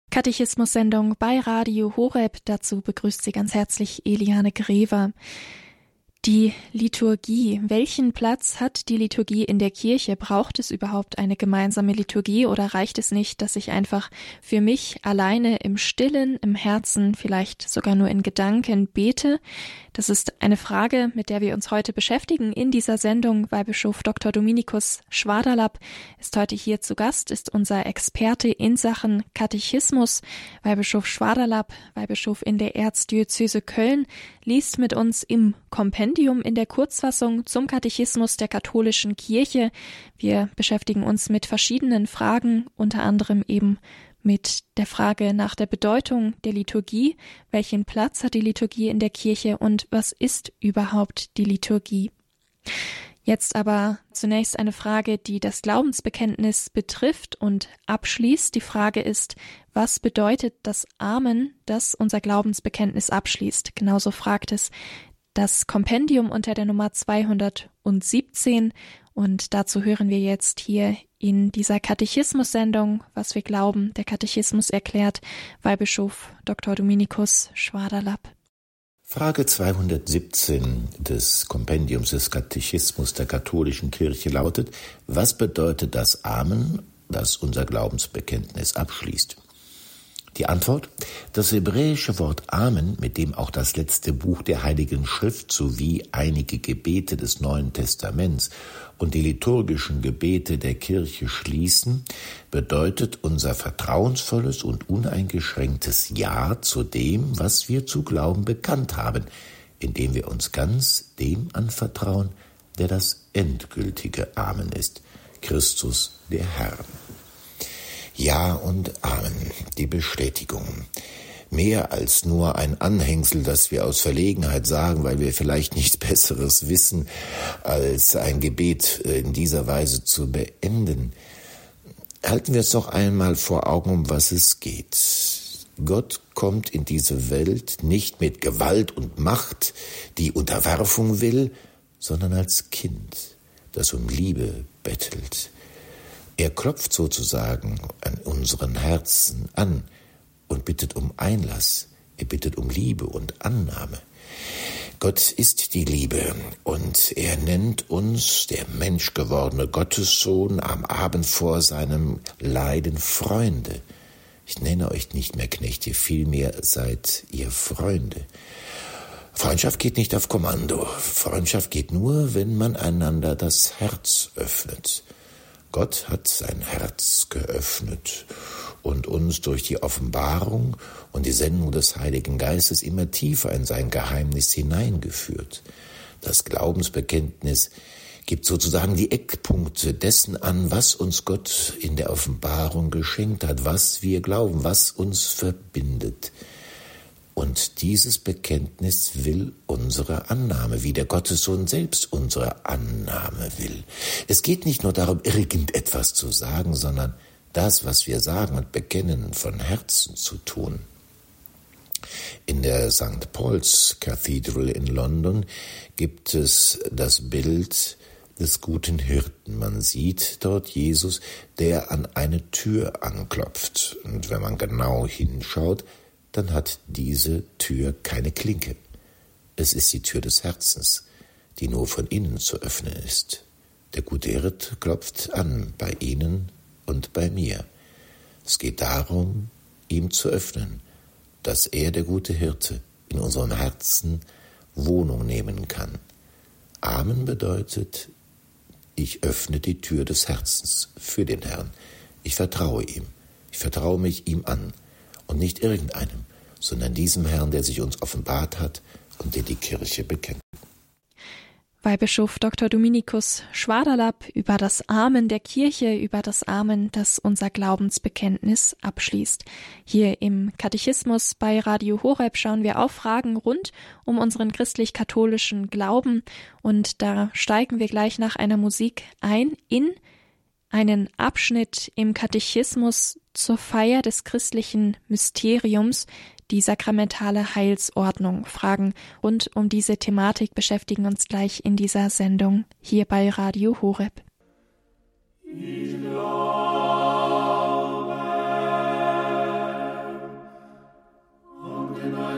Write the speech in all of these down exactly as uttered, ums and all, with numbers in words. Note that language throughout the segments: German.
Katechismus-Sendung bei Radio Horeb. Dazu begrüßt Sie ganz herzlich Eliane Grever. Die Liturgie. Welchen Platz hat die Liturgie in der Kirche? Braucht es überhaupt eine gemeinsame Liturgie oder reicht es nicht, dass ich einfach für mich alleine im Stillen, im Herzen, vielleicht sogar nur in Gedanken bete? Das ist eine Frage, mit der wir uns heute beschäftigen in dieser Sendung. Weihbischof Doktor Dominikus Schwaderlapp ist heute hier zu Gast, ist unser Experte in Sachen Katechismus. Weihbischof Schwaderlapp, Weihbischof in der Erzdiözese Köln, liest mit uns im Kompendium in der Kurzfassung zum Katechismus der katholischen Kirche. Wir beschäftigen uns mit verschiedenen Fragen, unter anderem eben mit der Frage nach der Bedeutung der Liturgie. Welchen Platz hat die Liturgie in der Kirche und was ist überhaupt die Liturgie? Jetzt aber zunächst eine Frage, die das Glaubensbekenntnis betrifft und abschließt. Die Frage ist, was bedeutet das Amen, das unser Glaubensbekenntnis abschließt? Genauso fragt es das Kompendium unter der Nummer zweihundertsiebzehn. Und dazu hören wir jetzt hier in dieser Katechismus-Sendung, was wir glauben, der Katechismus erklärt, Weihbischof Doktor Dominikus Schwaderlapp. Frage zweihundertsiebzehn des Kompendiums des Katechismus der katholischen Kirche lautet: Was bedeutet das Amen, das unser Glaubensbekenntnis abschließt? Die Antwort: Das hebräische Wort Amen, mit dem auch das letzte Buch der Heiligen Schrift sowie einige Gebete des Neuen Testaments und die liturgischen Gebete der Kirche schließen, bedeutet unser vertrauensvolles und uneingeschränktes Ja zu dem, was wir zu glauben bekannt haben, indem wir uns ganz dem anvertrauen, der das endgültige Amen ist, Christus der Herr. Ja und Amen, die Bestätigung. Mehr als nur ein Anhängsel, das wir aus Verlegenheit sagen, weil wir vielleicht nichts Besseres wissen, als ein Gebet in dieser Weise zu beenden. Halten wir es doch einmal vor Augen, um was es geht. Gott kommt in diese Welt nicht mit Gewalt und Macht, die Unterwerfung will, sondern als Kind, das um Liebe bettelt. Er klopft sozusagen an unseren Herzen an und bittet um Einlass. Er bittet um Liebe und Annahme. Gott ist die Liebe und er nennt uns, der menschgewordene Gottessohn, am Abend vor seinem Leiden Freunde. Ich nenne euch nicht mehr Knechte, vielmehr seid ihr Freunde. Freundschaft geht nicht auf Kommando. Freundschaft geht nur, wenn man einander das Herz öffnet. Gott hat sein Herz geöffnet und uns durch die Offenbarung und die Sendung des Heiligen Geistes immer tiefer in sein Geheimnis hineingeführt. Das Glaubensbekenntnis gibt sozusagen die Eckpunkte dessen an, was uns Gott in der Offenbarung geschenkt hat, was wir glauben, was uns verbindet. Und dieses Bekenntnis will unsere Annahme, wie der Gottessohn selbst unsere Annahme will. Es geht nicht nur darum, irgendetwas zu sagen, sondern das, was wir sagen und bekennen, von Herzen zu tun. In der Sankt Paul's Cathedral in London gibt es das Bild des guten Hirten. Man sieht dort Jesus, der an eine Tür anklopft. Und wenn man genau hinschaut, dann hat diese Tür keine Klinke. Es ist die Tür des Herzens, die nur von innen zu öffnen ist. Der gute Hirt klopft an bei Ihnen und bei mir. Es geht darum, ihm zu öffnen, dass er, der gute Hirte, in unserem Herzen Wohnung nehmen kann. Amen bedeutet, ich öffne die Tür des Herzens für den Herrn. Ich vertraue ihm. Ich vertraue mich ihm an. Und nicht irgendeinem, sondern diesem Herrn, der sich uns offenbart hat und den die Kirche bekennt. Weihbischof Doktor Dominikus Schwaderlapp über das Amen der Kirche, über das Amen, das unser Glaubensbekenntnis abschließt. Hier im Katechismus bei Radio Horeb schauen wir auf Fragen rund um unseren christlich-katholischen Glauben und da steigen wir gleich nach einer Musik ein in einen Abschnitt im Katechismus zur Feier des christlichen Mysteriums, die sakramentale Heilsordnung. Fragen rund um diese Thematik beschäftigen uns gleich in dieser Sendung hier bei Radio Horeb. Ich glaube,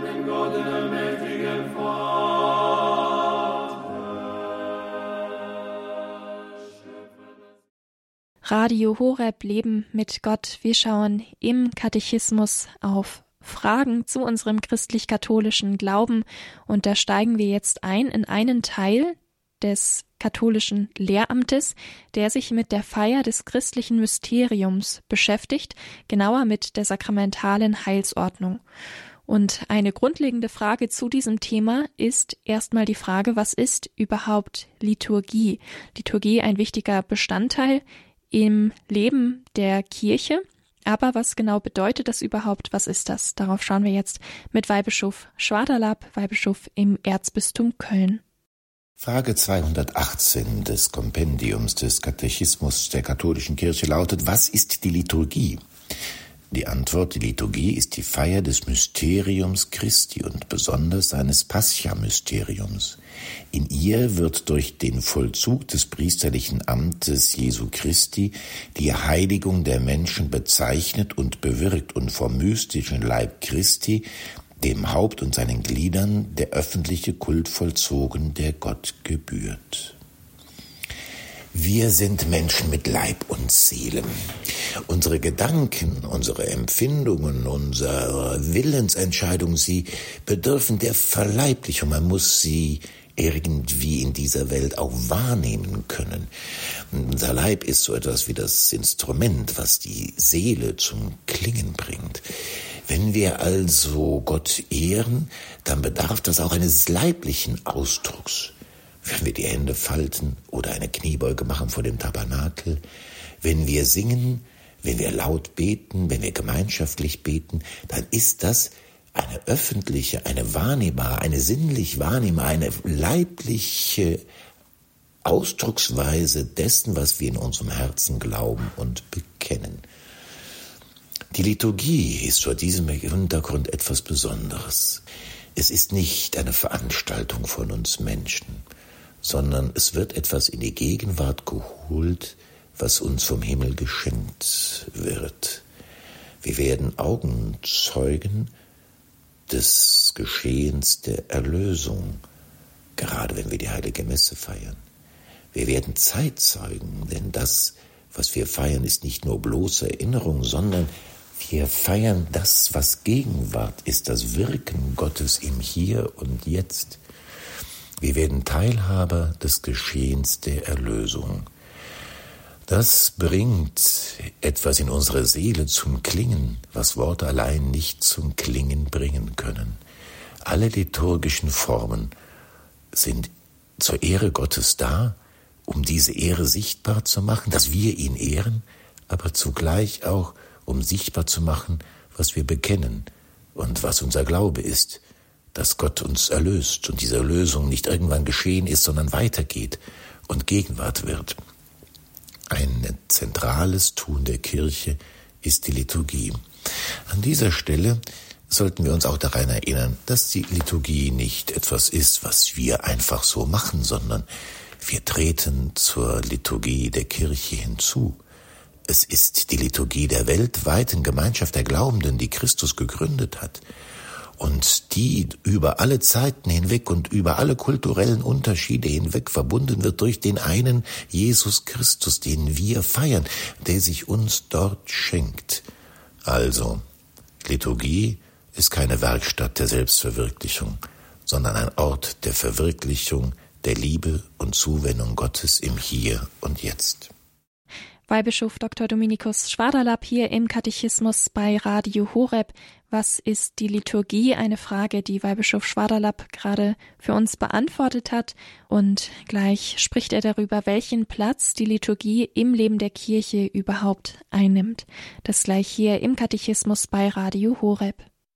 Radio Horeb, Leben mit Gott. Wir schauen im Katechismus auf Fragen zu unserem christlich-katholischen Glauben und da steigen wir jetzt ein in einen Teil des katholischen Lehramtes, der sich mit der Feier des christlichen Mysteriums beschäftigt, genauer mit der sakramentalen Heilsordnung. Und eine grundlegende Frage zu diesem Thema ist erstmal die Frage, was ist überhaupt Liturgie? Liturgie ein wichtiger Bestandteil im Leben der Kirche. Aber was genau bedeutet das überhaupt? Was ist das? Darauf schauen wir jetzt mit Weihbischof Schwaderlapp, Weihbischof im Erzbistum Köln. Frage zweihundertachtzehn des Kompendiums des Katechismus der katholischen Kirche lautet: Was ist die Liturgie? Die Antwort: Die Liturgie ist die Feier des Mysteriums Christi und besonders seines Pascha-Mysteriums. In ihr wird durch den Vollzug des priesterlichen Amtes Jesu Christi die Heiligung der Menschen bezeichnet und bewirkt und vom mystischen Leib Christi, dem Haupt und seinen Gliedern, der öffentliche Kult vollzogen, der Gott gebührt. Wir sind Menschen mit Leib und Seele. Unsere Gedanken, unsere Empfindungen, unsere Willensentscheidungen, sie bedürfen der Verleiblichung. Man muss sie irgendwie in dieser Welt auch wahrnehmen können. Unser Leib ist so etwas wie das Instrument, was die Seele zum Klingen bringt. Wenn wir also Gott ehren, dann bedarf das auch eines leiblichen Ausdrucks. Wenn wir die Hände falten oder eine Kniebeuge machen vor dem Tabernakel, wenn wir singen, wenn wir laut beten, wenn wir gemeinschaftlich beten, dann ist das eine öffentliche, eine wahrnehmbare, eine sinnlich wahrnehmbare, eine leibliche Ausdrucksweise dessen, was wir in unserem Herzen glauben und bekennen. Die Liturgie ist vor diesem Hintergrund etwas Besonderes. Es ist nicht eine Veranstaltung von uns Menschen, sondern es wird etwas in die Gegenwart geholt, was uns vom Himmel geschenkt wird. Wir werden Augenzeugen des Geschehens der Erlösung, gerade wenn wir die Heilige Messe feiern. Wir werden Zeitzeugen, denn das, was wir feiern, ist nicht nur bloße Erinnerung, sondern wir feiern das, was Gegenwart ist, das Wirken Gottes im Hier und Jetzt. Wir werden Teilhaber des Geschehens der Erlösung. Das bringt etwas in unsere Seele zum Klingen, was Worte allein nicht zum Klingen bringen können. Alle liturgischen Formen sind zur Ehre Gottes da, um diese Ehre sichtbar zu machen, dass wir ihn ehren, aber zugleich auch, um sichtbar zu machen, was wir bekennen und was unser Glaube ist, dass Gott uns erlöst und diese Erlösung nicht irgendwann geschehen ist, sondern weitergeht und Gegenwart wird. Ein zentrales Tun der Kirche ist die Liturgie. An dieser Stelle sollten wir uns auch daran erinnern, dass die Liturgie nicht etwas ist, was wir einfach so machen, sondern wir treten zur Liturgie der Kirche hinzu. Es ist die Liturgie der weltweiten Gemeinschaft der Glaubenden, die Christus gegründet hat und die über alle Zeiten hinweg und über alle kulturellen Unterschiede hinweg verbunden wird durch den einen Jesus Christus, den wir feiern, der sich uns dort schenkt. Also, Liturgie ist keine Werkstatt der Selbstverwirklichung, sondern ein Ort der Verwirklichung, der Liebe und Zuwendung Gottes im Hier und Jetzt. Weihbischof Doktor Dominikus Schwaderlapp hier im Katechismus bei Radio Horeb. Was ist die Liturgie? Eine Frage, die Weihbischof Schwaderlapp gerade für uns beantwortet hat. Und gleich spricht er darüber, welchen Platz die Liturgie im Leben der Kirche überhaupt einnimmt. Das gleich hier im Katechismus bei Radio Horeb.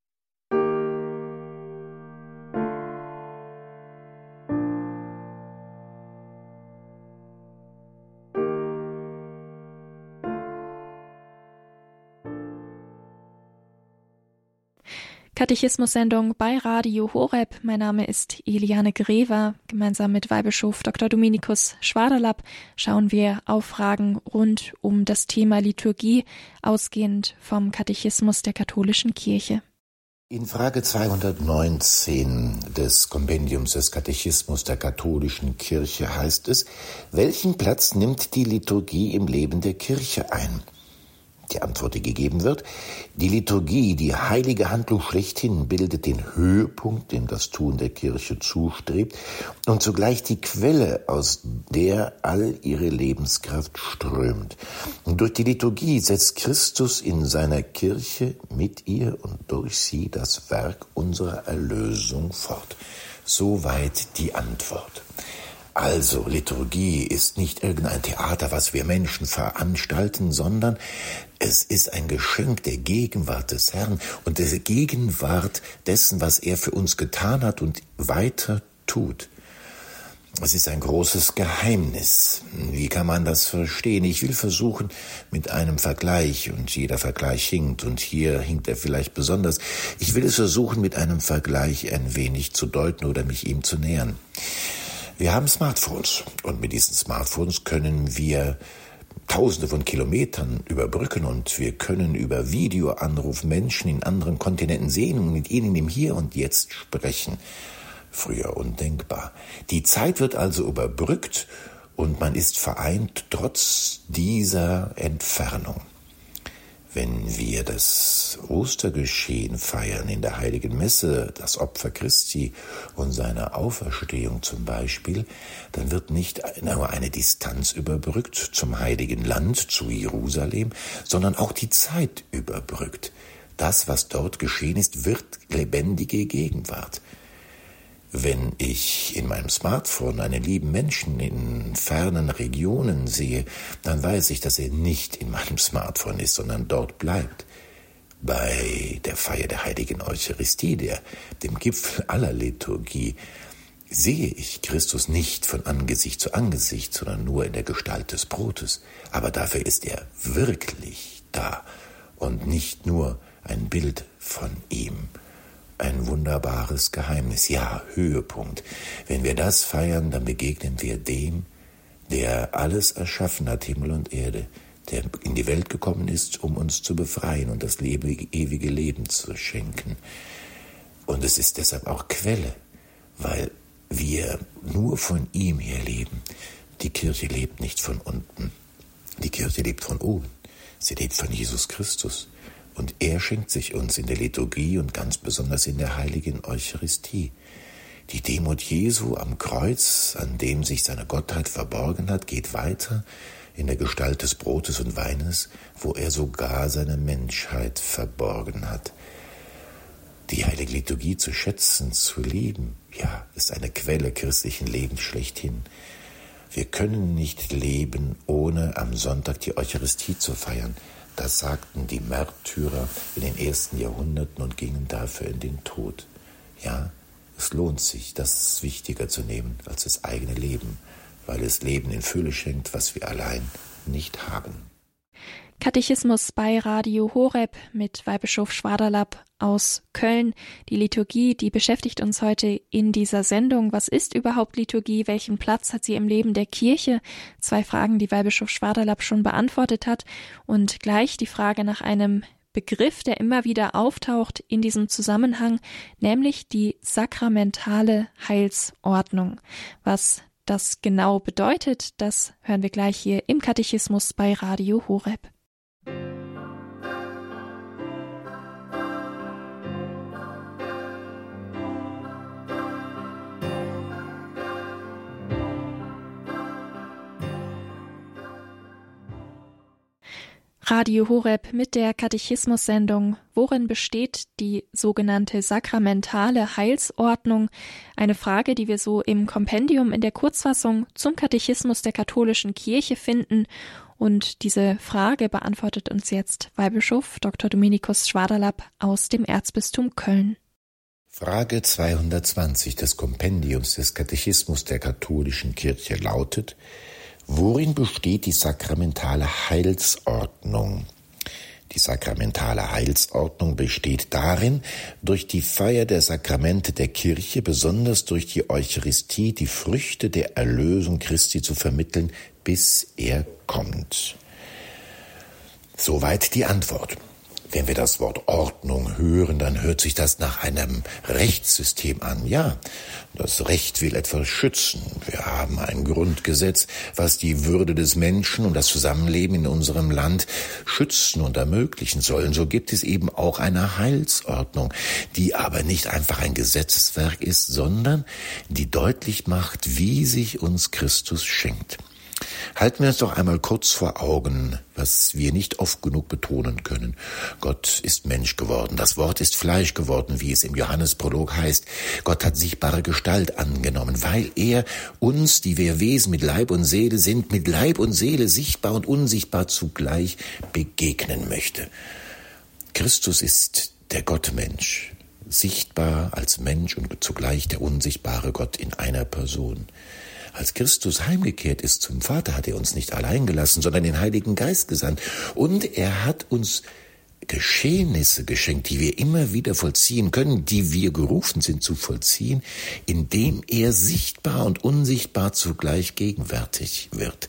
Katechismus-Sendung bei Radio Horeb. Mein Name ist Eliane Grever. Gemeinsam mit Weihbischof Doktor Dominikus Schwaderlapp schauen wir auf Fragen rund um das Thema Liturgie, ausgehend vom Katechismus der katholischen Kirche. In Frage zweihundertneunzehn des Kompendiums des Katechismus der katholischen Kirche heißt es, welchen Platz nimmt die Liturgie im Leben der Kirche ein? Die Antwort, die gegeben wird: Die Liturgie, die heilige Handlung schlechthin, bildet den Höhepunkt, dem das Tun der Kirche zustrebt, und zugleich die Quelle, aus der all ihre Lebenskraft strömt. Und durch die Liturgie setzt Christus in seiner Kirche mit ihr und durch sie das Werk unserer Erlösung fort. Soweit die Antwort. Also, Liturgie ist nicht irgendein Theater, was wir Menschen veranstalten, sondern es ist ein Geschenk der Gegenwart des Herrn und der Gegenwart dessen, was er für uns getan hat und weiter tut. Es ist ein großes Geheimnis. Wie kann man das verstehen? Ich will versuchen mit einem Vergleich, und jeder Vergleich hinkt, und hier hinkt er vielleicht besonders. Ich will es versuchen, mit einem Vergleich ein wenig zu deuten oder mich ihm zu nähern. Wir haben Smartphones und mit diesen Smartphones können wir Tausende von Kilometern überbrücken und wir können über Videoanruf Menschen in anderen Kontinenten sehen und mit ihnen im Hier und Jetzt sprechen. Früher undenkbar. Die Zeit wird also überbrückt und man ist vereint trotz dieser Entfernung. Wenn wir das Ostergeschehen feiern in der Heiligen Messe, das Opfer Christi und seine Auferstehung zum Beispiel, dann wird nicht nur eine Distanz überbrückt zum Heiligen Land, zu Jerusalem, sondern auch die Zeit überbrückt. Das, was dort geschehen ist, wird lebendige Gegenwart. Wenn ich in meinem Smartphone einen lieben Menschen in fernen Regionen sehe, dann weiß ich, dass er nicht in meinem Smartphone ist, sondern dort bleibt. Bei der Feier der Heiligen Eucharistie, der, dem Gipfel aller Liturgie, sehe ich Christus nicht von Angesicht zu Angesicht, sondern nur in der Gestalt des Brotes. Aber dafür ist er wirklich da und nicht nur ein Bild von ihm. Ein wunderbares Geheimnis, ja, Höhepunkt. Wenn wir das feiern, dann begegnen wir dem, der alles erschaffen hat, Himmel und Erde, der in die Welt gekommen ist, um uns zu befreien und das ewige Leben zu schenken. Und es ist deshalb auch Quelle, weil wir nur von ihm her leben. Die Kirche lebt nicht von unten, die Kirche lebt von oben. Sie lebt von Jesus Christus. Und er schenkt sich uns in der Liturgie und ganz besonders in der heiligen Eucharistie. Die Demut Jesu am Kreuz, an dem sich seine Gottheit verborgen hat, geht weiter in der Gestalt des Brotes und Weines, wo er sogar seine Menschheit verborgen hat. Die heilige Liturgie zu schätzen, zu lieben, ja, ist eine Quelle christlichen Lebens schlechthin. Wir können nicht leben, ohne am Sonntag die Eucharistie zu feiern. Das sagten die Märtyrer in den ersten Jahrhunderten und gingen dafür in den Tod. Ja, es lohnt sich, das wichtiger zu nehmen als das eigene Leben, weil es Leben in Fülle schenkt, was wir allein nicht haben. Katechismus bei Radio Horeb mit Weihbischof Schwaderlapp aus Köln. Die Liturgie, die beschäftigt uns heute in dieser Sendung. Was ist überhaupt Liturgie? Welchen Platz hat sie im Leben der Kirche? Zwei Fragen, die Weihbischof Schwaderlapp schon beantwortet hat. Und gleich die Frage nach einem Begriff, der immer wieder auftaucht in diesem Zusammenhang, nämlich die sakramentale Heilsordnung. Was das genau bedeutet, das hören wir gleich hier im Katechismus bei Radio Horeb. Radio Horeb mit der Katechismus-Sendung. Worin besteht die sogenannte sakramentale Heilsordnung? Eine Frage, die wir so im Kompendium in der Kurzfassung zum Katechismus der katholischen Kirche finden. Und diese Frage beantwortet uns jetzt Weihbischof Doktor Dominikus Schwaderlapp aus dem Erzbistum Köln. Frage zweihundertzwanzig des Kompendiums des Katechismus der katholischen Kirche lautet: Worin besteht die sakramentale Heilsordnung? Die sakramentale Heilsordnung besteht darin, durch die Feier der Sakramente der Kirche, besonders durch die Eucharistie, die Früchte der Erlösung Christi zu vermitteln, bis er kommt. Soweit die Antwort. Wenn wir das Wort Ordnung hören, dann hört sich das nach einem Rechtssystem an. Ja, das Recht will etwas schützen. Wir haben ein Grundgesetz, was die Würde des Menschen und das Zusammenleben in unserem Land schützen und ermöglichen soll. Und so gibt es eben auch eine Heilsordnung, die aber nicht einfach ein Gesetzeswerk ist, sondern die deutlich macht, wie sich uns Christus schenkt. Halten wir uns doch einmal kurz vor Augen, was wir nicht oft genug betonen können. Gott ist Mensch geworden, das Wort ist Fleisch geworden, wie es im Johannesprolog heißt. Gott hat sichtbare Gestalt angenommen, weil er uns, die wir Wesen mit Leib und Seele sind, mit Leib und Seele sichtbar und unsichtbar zugleich begegnen möchte. Christus ist der Gottmensch, sichtbar als Mensch und zugleich der unsichtbare Gott in einer Person. Als Christus heimgekehrt ist zum Vater, hat er uns nicht allein gelassen, sondern den Heiligen Geist gesandt. Und er hat uns Geschehnisse geschenkt, die wir immer wieder vollziehen können, die wir gerufen sind zu vollziehen, indem er sichtbar und unsichtbar zugleich gegenwärtig wird.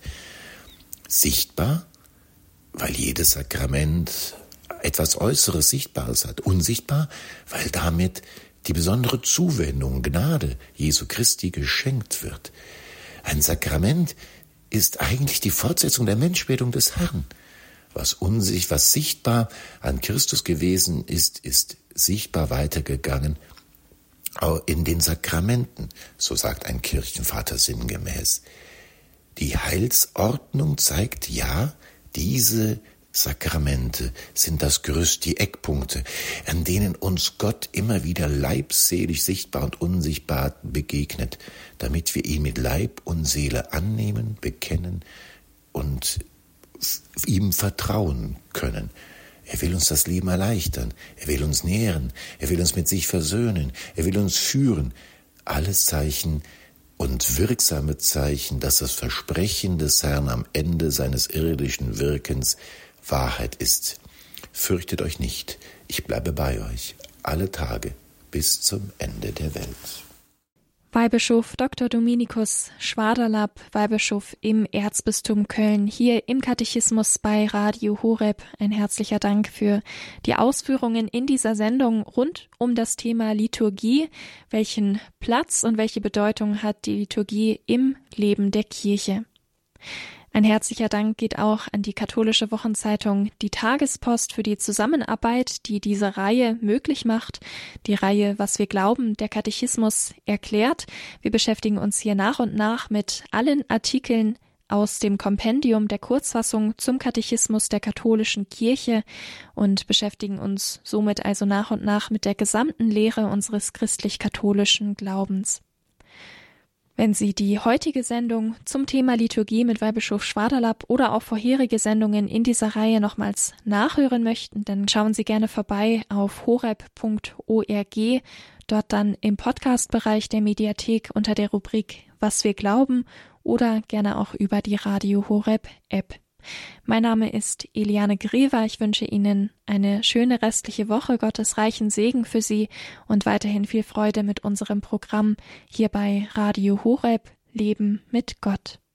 Sichtbar, weil jedes Sakrament etwas Äußeres, Sichtbares hat. Unsichtbar, weil damit die besondere Zuwendung, Gnade Jesu Christi geschenkt wird. Ein Sakrament ist eigentlich die Fortsetzung der Menschwerdung des Herrn. Was unsicht, was sichtbar an Christus gewesen ist, ist sichtbar weitergegangen auch in den Sakramenten, so sagt ein Kirchenvater sinngemäß. Die Heilsordnung zeigt, ja, diese Sakramente sind das Gerüst, die Eckpunkte, an denen uns Gott immer wieder leibselig, sichtbar und unsichtbar begegnet, damit wir ihn mit Leib und Seele annehmen, bekennen und ihm vertrauen können. Er will uns das Leben erleichtern, er will uns nähren, er will uns mit sich versöhnen, er will uns führen. Alles Zeichen und wirksame Zeichen, dass das Versprechen des Herrn am Ende seines irdischen Wirkens Wahrheit ist. Fürchtet euch nicht, ich bleibe bei euch, alle Tage bis zum Ende der Welt. Weihbischof Doktor Dominikus Schwaderlapp, Weihbischof im Erzbistum Köln, hier im Katechismus bei Radio Horeb. Ein herzlicher Dank für die Ausführungen in dieser Sendung rund um das Thema Liturgie. Welchen Platz und welche Bedeutung hat die Liturgie im Leben der Kirche? Ein herzlicher Dank geht auch an die katholische Wochenzeitung Die Tagespost für die Zusammenarbeit, die diese Reihe möglich macht. Die Reihe Was wir glauben, der Katechismus erklärt. Wir beschäftigen uns hier nach und nach mit allen Artikeln aus dem Kompendium der Kurzfassung zum Katechismus der katholischen Kirche und beschäftigen uns somit also nach und nach mit der gesamten Lehre unseres christlich-katholischen Glaubens. Wenn Sie die heutige Sendung zum Thema Liturgie mit Weihbischof Schwaderlapp oder auch vorherige Sendungen in dieser Reihe nochmals nachhören möchten, dann schauen Sie gerne vorbei auf horeb punkt org, dort dann im Podcast-Bereich der Mediathek unter der Rubrik Was wir glauben oder gerne auch über die Radio Horeb App. Mein Name ist Eliane Grever. Ich wünsche Ihnen eine schöne restliche Woche, Gottes reichen Segen für Sie und weiterhin viel Freude mit unserem Programm hier bei Radio Horeb Leben mit Gott.